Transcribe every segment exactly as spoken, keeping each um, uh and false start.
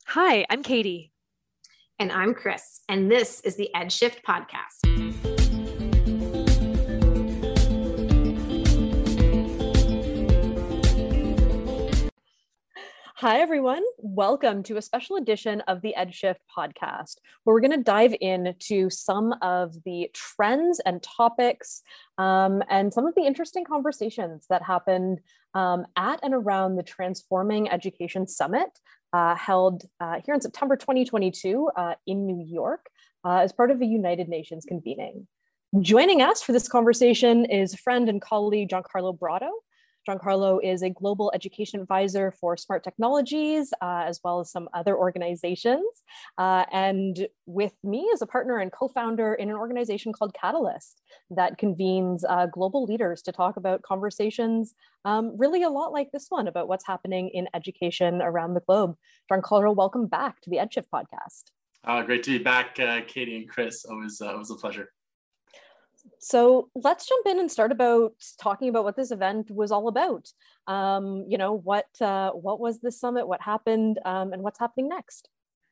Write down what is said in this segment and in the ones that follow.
Hi, I'm Katie. And I'm Chris, and this is the EdShift podcast. Hi, everyone. Welcome to a special edition of the EdShift podcast, where we're going to dive into some of the trends and topics um, and some of the interesting conversations that happened um, at and around the Transforming Education Summit uh, held uh, here in September twenty twenty-two uh, in New York uh, as part of the United Nations convening. Joining us for this conversation is friend and colleague Giancarlo Brotto. Giancarlo is a global education advisor for Smart Technologies, uh, as well as some other organizations. Uh, and with me as a partner and co-founder in an organization called Catalyst that convenes uh, global leaders to talk about conversations um, really a lot like this one about what's happening in education around the globe. Giancarlo, welcome back to the EdShift podcast. Uh, great to be back, uh, Katie and Chris. Always, uh, it was a pleasure. So let's jump in and start about talking about what this event was all about. Um, you know, what uh, what was this summit? What happened, um, and what's happening next?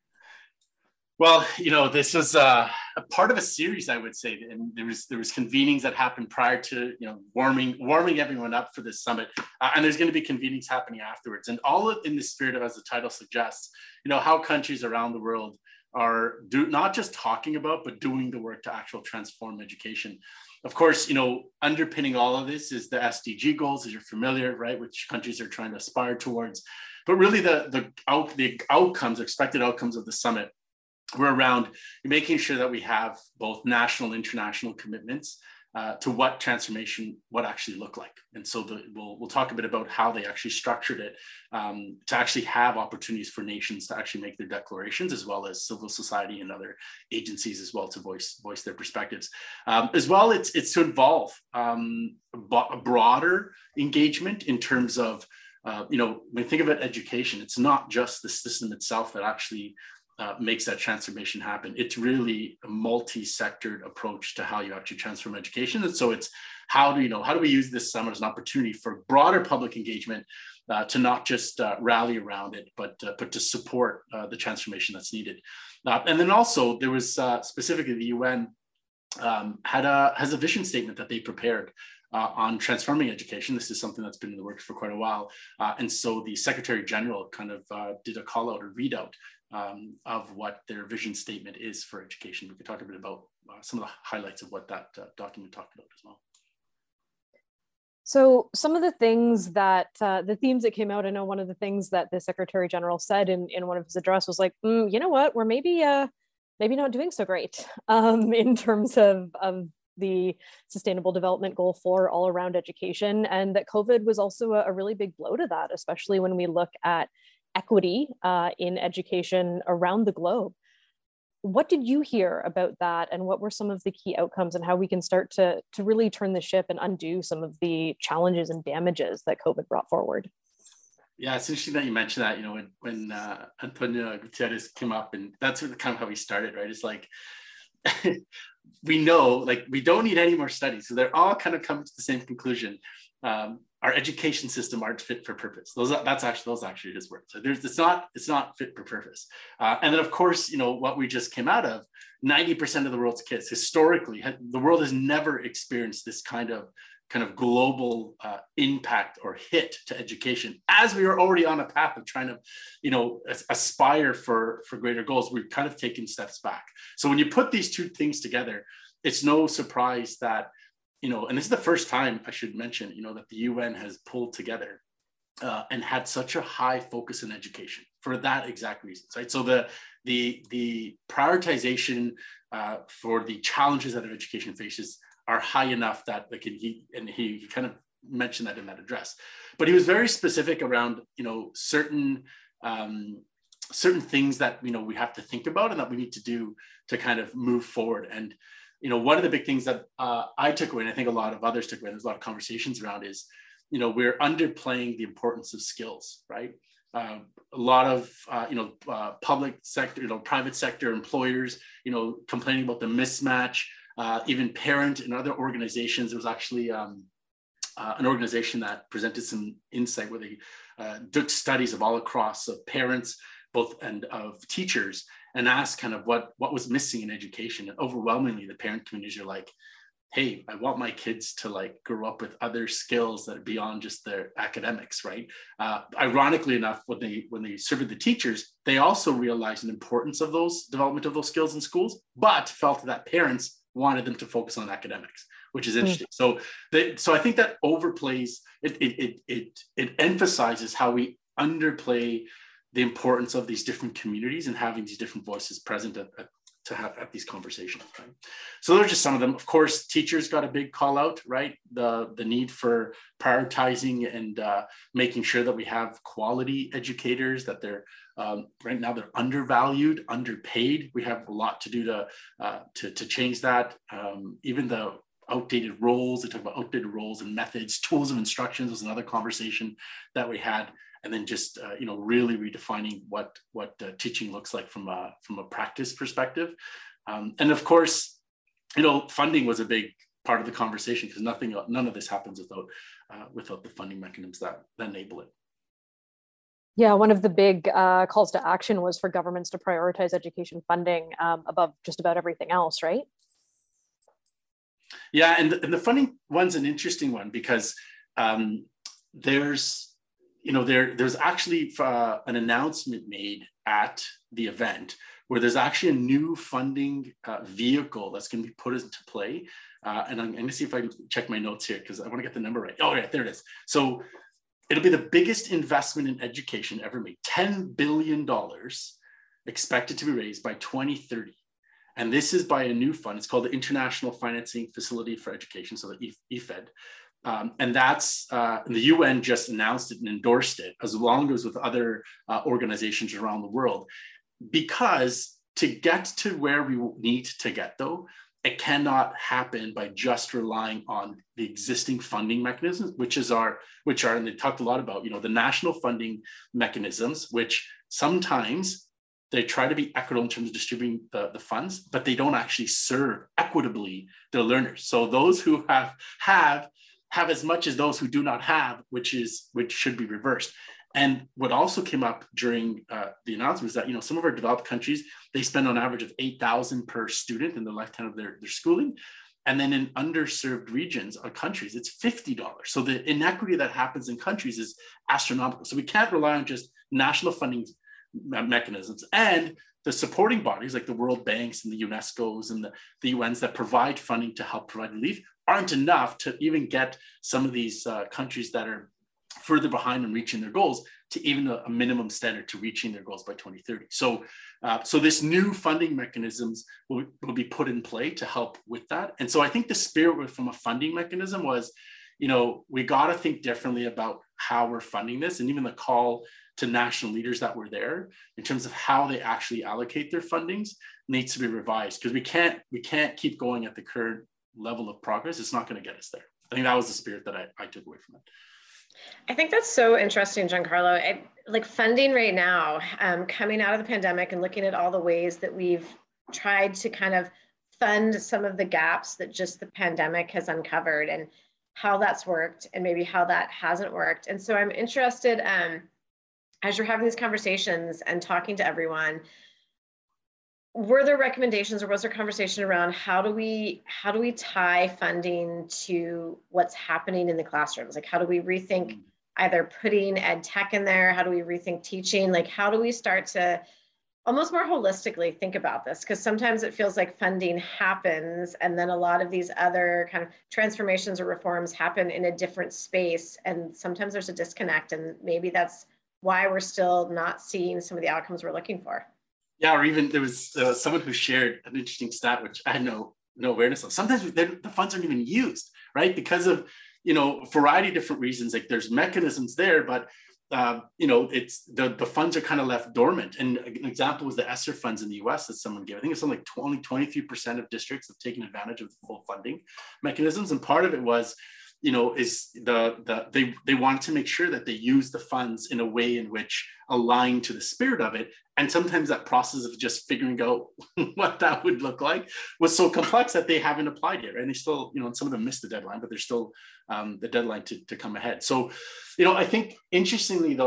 Well, you know, this was uh, a part of a series, I would say, and there was there was convenings that happened prior to you know warming warming everyone up for this summit, uh, and there's going to be convenings happening afterwards, and all in the spirit of, as the title suggests, you know, how countries around the world are do not just talking about, but doing the work to actually transform education. Of course, you know, underpinning all of this is the S D G goals, as you're familiar, right, which countries are trying to aspire towards. But really the, the, out, the outcomes, expected outcomes of the summit were around making sure that we have both national and international commitments Uh, to what transformation, what actually look like. And so the, we'll, we'll talk a bit about how they actually structured it um, to actually have opportunities for nations to actually make their declarations, as well as civil society and other agencies as well to voice, voice their perspectives. Um, as well, it's, it's to involve um, a broader engagement in terms of, uh, you know, when you think about education, it's not just the system itself that actually Uh, makes that transformation happen. It's really a multi-sectored approach to how you actually transform education. And so it's how do you know, how do we use this summer as an opportunity for broader public engagement uh, to not just uh, rally around it, but, uh, but to support uh, the transformation that's needed. Uh, and then also there was uh, specifically the U N um, had a, has a vision statement that they prepared Uh, on transforming education. This is something that's been in the works for quite a while. Uh, and so the Secretary General kind of uh, did a call out or readout um, of what their vision statement is for education. We could talk a bit about uh, some of the highlights of what that uh, document talked about as well. So some of the things that, uh, the themes that came out, I know one of the things that the Secretary General said in, in one of his address was like, mm, you know what, we're maybe, uh, maybe not doing so great um, in terms of, of the Sustainable Development Goal for all around education, and that COVID was also a, a really big blow to that, especially when we look at equity uh, in education around the globe. What did you hear about that, and what were some of the key outcomes, and how we can start to, to really turn the ship and undo some of the challenges and damages that COVID brought forward? Yeah, it's interesting that you mentioned that, you know, when, when uh, Antonio Gutierrez came up, and that's kind of how we started, right? It's like, we know, like, we don't need any more studies. So they're all kind of coming to the same conclusion. Um, our education system aren't fit for purpose. Those are, that's actually, those actually his words. So there's, it's not, it's not fit for purpose. Uh, and then of course, you know, what we just came out of, ninety percent of the world's kids historically, the world has never experienced this kind of kind of global uh, impact or hit to education, as we are already on a path of trying to, you know, aspire for, for greater goals. We've kind of taken steps back. So when you put these two things together, it's no surprise that, you know, and this is the first time I should mention, you know, that the U N has pulled together uh, and had such a high focus in education for that exact reason, right? So the, the, the prioritization uh, for the challenges that our education faces are high enough that like he and he, he kind of mentioned that in that address. But he was very specific around, you know, certain um, certain things that, you know, we have to think about and that we need to do to kind of move forward. And, you know, one of the big things that uh, I took away, and I think a lot of others took away, there's a lot of conversations around, is, you know, we're underplaying the importance of skills, right? Uh, a lot of, uh, you know, uh, public sector, you know, private sector employers, you know, complaining about the mismatch. Uh, even Parent and other organizations. There was actually um, uh, an organization that presented some insight where they uh, did studies of all across of parents both and of teachers and asked kind of what, what was missing in education. And overwhelmingly, the parent communities are like, hey, I want my kids to like grow up with other skills that are beyond just their academics, right? Uh, ironically enough, when they when they surveyed the teachers, they also realized the importance of those development of those skills in schools, but felt that parents wanted them to focus on academics, which is interesting. Mm. So, they, so I think that overplays it. It it it it emphasizes how we underplay the importance of these different communities and having these different voices present at, at to have at these conversations, right? So those are just some of them. Of course, teachers got a big call out, right? The, the need for prioritizing and uh, making sure that we have quality educators, that they're, um, right now they're undervalued, underpaid. We have a lot to do to, uh, to, to change that. Um, even the outdated roles, they talk about outdated roles and methods, tools of instructions was another conversation that we had. And then just uh, you know, really redefining what what uh, teaching looks like from a from a practice perspective, um, and of course, you know, funding was a big part of the conversation because nothing none of this happens without uh, without the funding mechanisms that, that enable it. Yeah, one of the big uh, calls to action was for governments to prioritize education funding um, above just about everything else, right? Yeah, and, and the funding one's an interesting one because um, there's. You know, there, there's actually uh, an announcement made at the event where there's actually a new funding uh, vehicle that's going to be put into play. Uh, and I'm, I'm going to see if I can check my notes here because I want to get the number right. Oh, yeah, there it is. So it'll be the biggest investment in education ever made, ten billion dollars expected to be raised by twenty thirty. And this is by a new fund. It's called the International Financing Facility for Education, so the E F E D. Um, and that's, uh, and the U N just announced it and endorsed it, as long as with other uh, organizations around the world. Because to get to where we need to get, though, it cannot happen by just relying on the existing funding mechanisms, which is our, which are, and they talked a lot about, you know, the national funding mechanisms, which sometimes they try to be equitable in terms of distributing the, the funds, but they don't actually serve equitably their learners. So those who have, have, have as much as those who do not have, which is which should be reversed. And what also came up during uh, the announcement is that, you know, some of our developed countries, they spend on average of eight thousand per student in the lifetime of their, their schooling. And then in underserved regions or countries, it's fifty dollars. So the inequity that happens in countries is astronomical. So we can't rely on just national funding mechanisms and the supporting bodies like the World Banks and the UNESCOs and the, the U Ns that provide funding to help provide relief aren't enough to even get some of these uh, countries that are further behind in reaching their goals to even a, a minimum standard to reaching their goals by twenty thirty. So, uh, so this new funding mechanisms will, will be put in play to help with that. And so I think the spirit from a funding mechanism was, you know, we got to think differently about how we're funding this, and even the call to national leaders that were there in terms of how they actually allocate their fundings needs to be revised, because we can't we can't keep going at the current level of progress. It's not going to get us there. I think that was the spirit that I, I took away from it. I think that's so interesting, Giancarlo. I, like funding right now, um, coming out of the pandemic and looking at all the ways that we've tried to kind of fund some of the gaps that just the pandemic has uncovered, and how that's worked and maybe how that hasn't worked. And so I'm interested, um, as you're having these conversations and talking to everyone, were there recommendations or was there conversation around how do we how do we tie funding to what's happening in the classrooms? Like, how do we rethink either putting ed tech in there? How do we rethink teaching? Like, how do we start to almost more holistically think about this? Because sometimes it feels like funding happens and then a lot of these other kind of transformations or reforms happen in a different space. And sometimes there's a disconnect, and maybe that's why we're still not seeing some of the outcomes we're looking for. Yeah, or even there was uh, someone who shared an interesting stat, which I had no, no awareness of. Sometimes the funds aren't even used, right? Because of, you know, a variety of different reasons. Like there's mechanisms there, but, uh, you know, it's the, the funds are kind of left dormant. And an example was the ESSER funds in the U S that someone gave. I think it's something like twenty, twenty-three percent of districts have taken advantage of the full funding mechanisms. And part of it was, you know, is the, the they, they wanted to make sure that they use the funds in a way in which aligned to the spirit of it. And sometimes that process of just figuring out what that would look like was so complex that they haven't applied yet. Right? And they still, you know, and some of them missed the deadline, but there's still um, the deadline to, to come ahead. So, you know, I think interestingly though,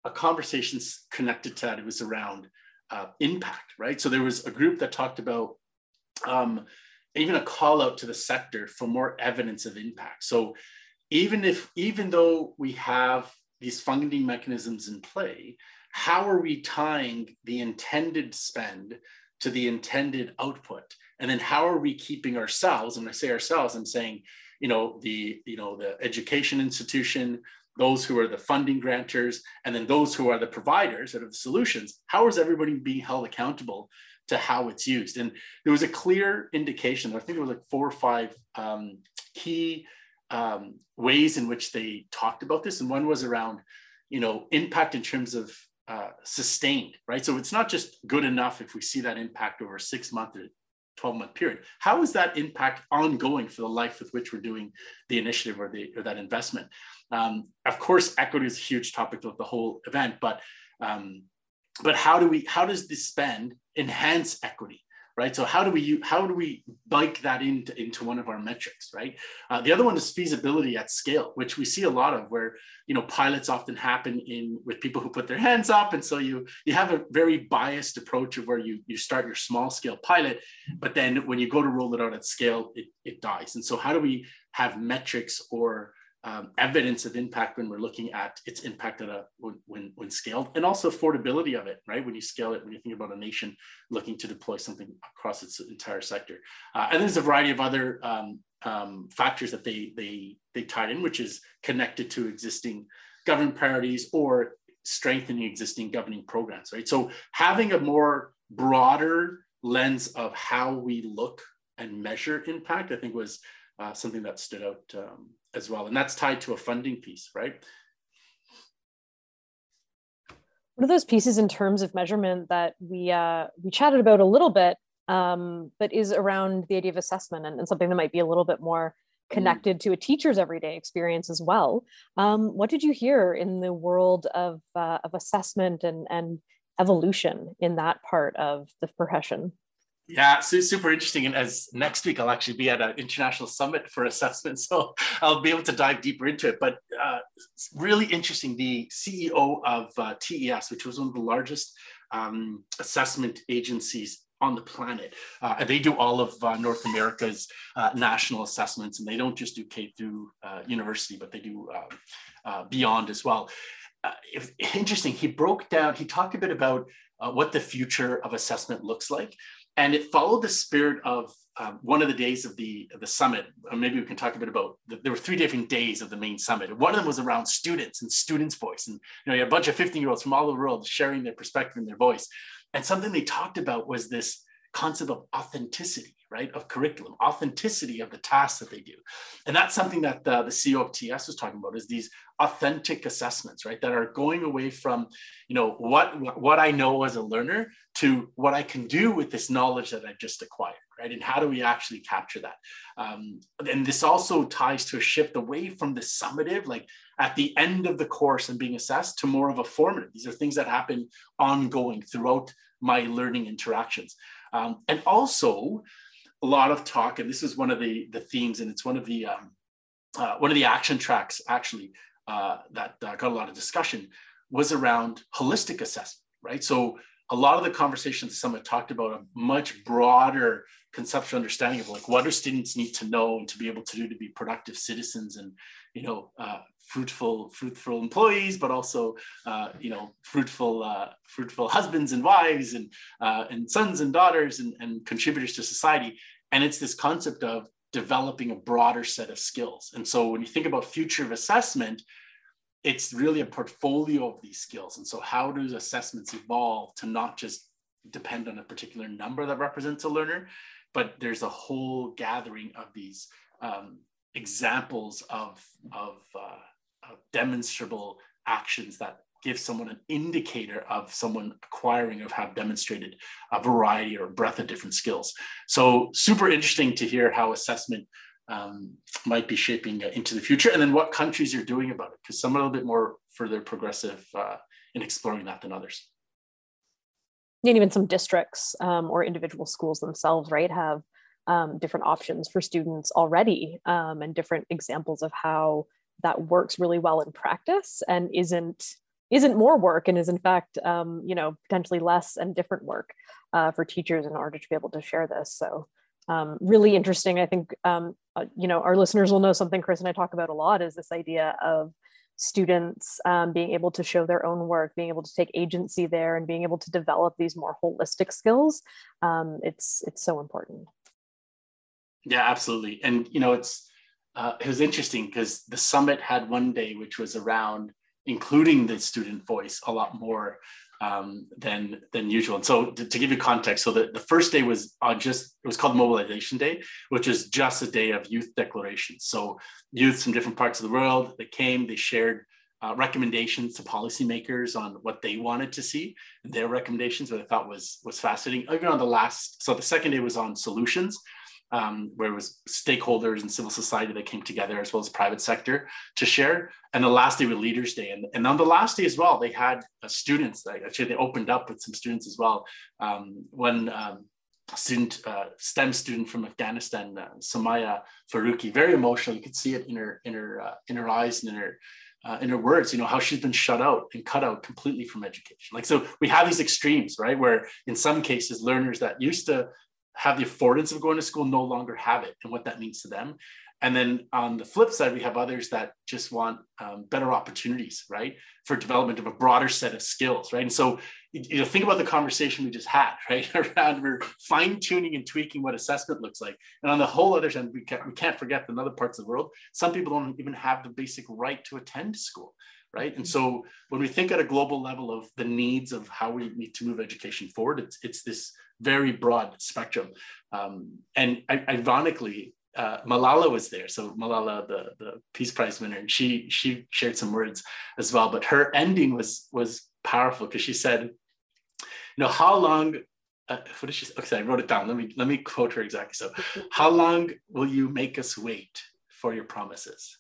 a conversation connected to that. It was around uh, impact, right? So there was a group that talked about um, even a call out to the sector for more evidence of impact. So even if, even though we have these funding mechanisms in play, how are we tying the intended spend to the intended output? And then how are we keeping ourselves, and when I say ourselves, I'm saying, you know, the, you know, the education institution, those who are the funding grantors, and then those who are the providers that are the solutions, how is everybody being held accountable to how it's used? And there was a clear indication, I think it was like four or five um, key um, ways in which they talked about this. And one was around, you know, impact in terms of uh, sustained, right? So it's not just good enough if we see that impact over a six month or twelve month period. How is that impact ongoing for the life with which we're doing the initiative or, the, or that investment? Um, of course, equity is a huge topic of the whole event, but um, but how do we, how does this spend enhance equity, right? So how do we, how do we bike that into, into one of our metrics, right? Uh, the other one is feasibility at scale, which we see a lot of, where, you know, pilots often happen in with people who put their hands up. And so you, you have a very biased approach of where you, you start your small scale pilot, but then when you go to roll it out at scale, it, it dies. And so how do we have metrics or Um, evidence of impact when we're looking at its impact at a when, when when scaled, and also affordability of it, right? When you scale it, when you think about a nation looking to deploy something across its entire sector, uh, and there's a variety of other um, um, factors that they they they tied in, which is connected to existing government priorities or strengthening existing governing programs, right? So having a more broader lens of how we look and measure impact, I think, was uh, something that stood out um, as well. And that's tied to a funding piece, right? One of those pieces in terms of measurement that we uh, we chatted about a little bit, um, but is around the idea of assessment, and, and something that might be a little bit more connected mm. to a teacher's everyday experience as well. Um, what did you hear in the world of, uh, of assessment and, and evolution in that part of the profession? Yeah, so super interesting. And as next week, I'll actually be at an international summit for assessment, so I'll be able to dive deeper into it. But uh, it's really interesting. The C E O of uh, T E S, which was one of the largest um, assessment agencies on the planet, uh, and they do all of uh, North America's uh, national assessments, and they don't just do K through uh, university, but they do uh, uh, beyond as well. Uh, if, interesting. He broke down. He talked a bit about uh, what the future of assessment looks like. And it followed the spirit of um, one of the days of the, of the summit. Or maybe we can talk a bit about, the, there were three different days of the main summit. And one of them was around students and students' voice. And you know, you had a bunch of fifteen year olds from all over the world sharing their perspective and their voice. And something they talked about was this concept of authenticity, right? Of curriculum, authenticity of the tasks that they do. And that's something that uh, the C E O of T E S was talking about, is these authentic assessments, right? That are going away from, you know, what, what I know as a learner to what I can do with this knowledge that I just acquired, right? And how do we actually capture that? Um, and this also ties to a shift away from the summative, like at the end of the course and being assessed, to more of a formative. These are things that happen ongoing throughout my learning interactions. Um, and also a lot of talk, and this is one of the, the themes, and it's one of the, um, uh, one of the action tracks actually uh, that uh, got a lot of discussion, was around holistic assessment, right? So a lot of the conversations Summit talked about a much broader conceptual understanding of like, what do students need to know and to be able to do to be productive citizens and, you know, uh, fruitful, fruitful employees, but also, uh, you know, fruitful, uh, fruitful husbands and wives and, uh, and sons and daughters and, and contributors to society. And it's this concept of developing a broader set of skills. And so when you think about future of assessment, it's really a portfolio of these skills. And so how do assessments evolve to not just depend on a particular number that represents a learner, but there's a whole gathering of these um, examples of, of, uh, of demonstrable actions that give someone an indicator of someone acquiring or have demonstrated a variety or breadth of different skills. So super interesting to hear how assessment um, might be shaping uh, into the future, and then what countries are doing about it, because some are a little bit more further progressive uh, in exploring that than others. And even some districts um, or individual schools themselves, right, have um, different options for students already, um, and different examples of how that works really well in practice and isn't isn't more work and is in fact, um, you know, potentially less and different work uh, for teachers in order to be able to share this. So um, really interesting. I think, um, uh, you know, our listeners will know something Chris and I talk about a lot is this idea of students um, being able to show their own work, being able to take agency there and being able to develop these more holistic skills. Um, it's, it's so important. Yeah, absolutely. And, you know, it's, uh, it was interesting because the summit had one day, which was around including the student voice a lot more um, than, than usual. And so to, to give you context, so the, the first day was on just, it was called Mobilization Day, which is just a day of youth declarations. So youth from different parts of the world, they came, they shared uh, recommendations to policymakers on what they wanted to see, their recommendations, what I thought was, was fascinating. Even on the last, so the second day was on solutions, Um, where it was stakeholders and civil society that came together as well as private sector to share. And the last day was Leaders Day. And, and on the last day as well, they had uh, students, like, actually they opened up with some students as well. Um, one um, student, uh, STEM student from Afghanistan, uh, Samaya Faruqi, very emotional. You could see it in her, in her, uh, in her eyes and in her, uh, in her words, you know, how she's been shut out and cut out completely from education. Like, so we have these extremes, right? Where in some cases, learners that used to have the affordance of going to school no longer have it and what that means to them. And then on the flip side, we have others that just want um, better opportunities, right? For development of a broader set of skills, right? And so, you know, think about the conversation we just had, right? Around we're fine tuning and tweaking what assessment looks like. And on the whole other end, we can't, we can't forget that in other parts of the world, some people don't even have the basic right to attend school, right? And so when we think at a global level of the needs of how we need to move education forward, it's, it's this very broad spectrum. Um, and ironically, uh, Malala was there. So Malala, the, the Peace Prize winner, and she, she shared some words as well, but her ending was, was powerful because she said, you know, how long, uh, what did she say? Okay, I wrote it down. Let me, let me quote her exactly. So, how long will you make us wait for your promises?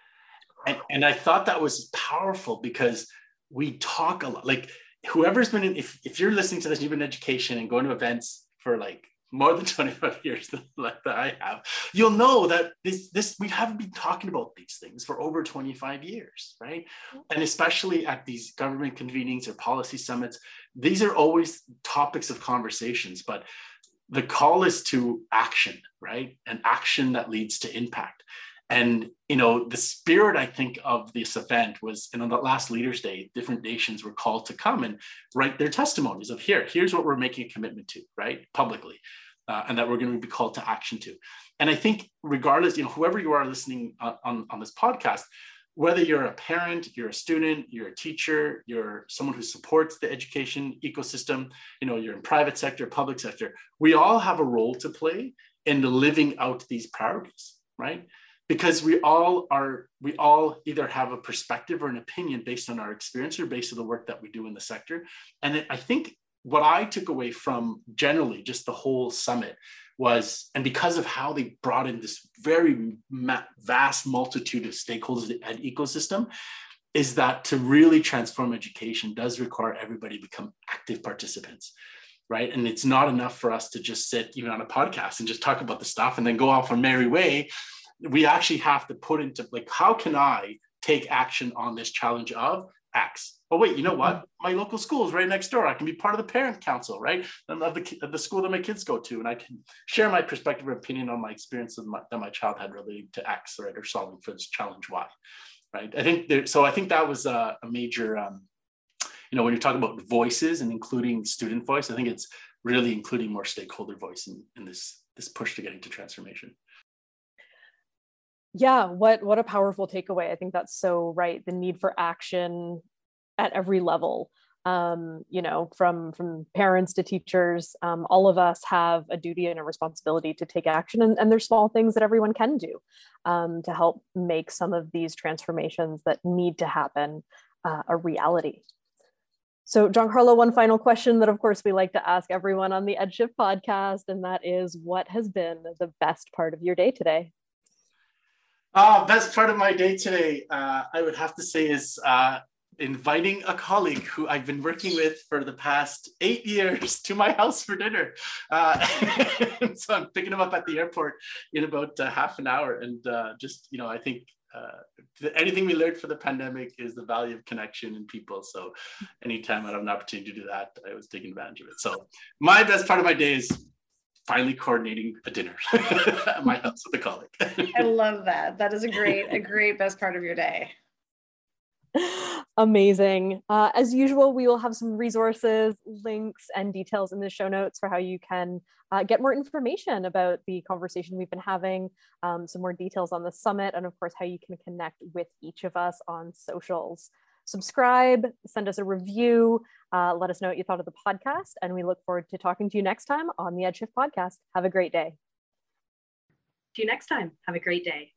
And, and I thought that was powerful because we talk a lot, like whoever's been in, if, if you're listening to this, you've been in education and going to events for like more than twenty-five years like that I have, you'll know that this, this, we haven't been talking about these things for over twenty-five years, right? And especially at these government convenings or policy summits, these are always topics of conversations, but the call is to action, right? And action that leads to impact. And, you know, the spirit, I think, of this event was, and on the last Leaders Day, different nations were called to come and write their testimonies of here, here's what we're making a commitment to, right, publicly, uh, and that we're going to be called to action to. And I think regardless, you know, whoever you are listening on, on, on this podcast, whether you're a parent, you're a student, you're a teacher, you're someone who supports the education ecosystem, you know, you're in private sector, public sector, we all have a role to play in living out these priorities, right? Because we all are, we all either have a perspective or an opinion based on our experience or based on the work that we do in the sector. And I think what I took away from generally just the whole summit was, and because of how they brought in this very vast multitude of stakeholders and ecosystem, is that to really transform education does require everybody to become active participants. Right. And it's not enough for us to just sit even on a podcast and just talk about the stuff and then go off our merry way. We actually have to put into like, how can I take action on this challenge of X? Oh, wait, you know what? My local school is right next door. I can be part of the parent council, right? Of the, of the school that my kids go to. And I can share my perspective or opinion on my experience that my, that my child had related to X, right? Or solving for this challenge Y, right? I think there, so I think that was a, a major, um, you know, when you're talking about voices and including student voice, I think it's really including more stakeholder voice in, in this, this push to getting to transformation. Yeah, what what a powerful takeaway. I think that's so right. The need for action at every level, um, you know, from from parents to teachers, um, all of us have a duty and a responsibility to take action. And, and there's small things that everyone can do um, to help make some of these transformations that need to happen uh, a reality. So Giancarlo, one final question that of course we like to ask everyone on the EdShift podcast, and that is, what has been the best part of your day today? Uh, best part of my day today, uh, I would have to say, is uh, inviting a colleague who I've been working with for the past eight years to my house for dinner. Uh, so I'm picking him up at the airport in about uh, half an hour. And uh, just, you know, I think uh, anything we learned for the pandemic is the value of connection and people. So anytime I have an opportunity to do that, I was taking advantage of it. So my best part of my day is finally coordinating a dinner at my house with a colleague. I love that. That is a great, a great best part of your day. Amazing. Uh, as usual, we will have some resources, links, and details in the show notes for how you can uh, get more information about the conversation we've been having, um, some more details on the summit, and of course, how you can connect with each of us on socials. Subscribe, send us a review, uh, let us know what you thought of the podcast, and we look forward to talking to you next time on the EdShift podcast. Have a great day. See you next time. Have a great day.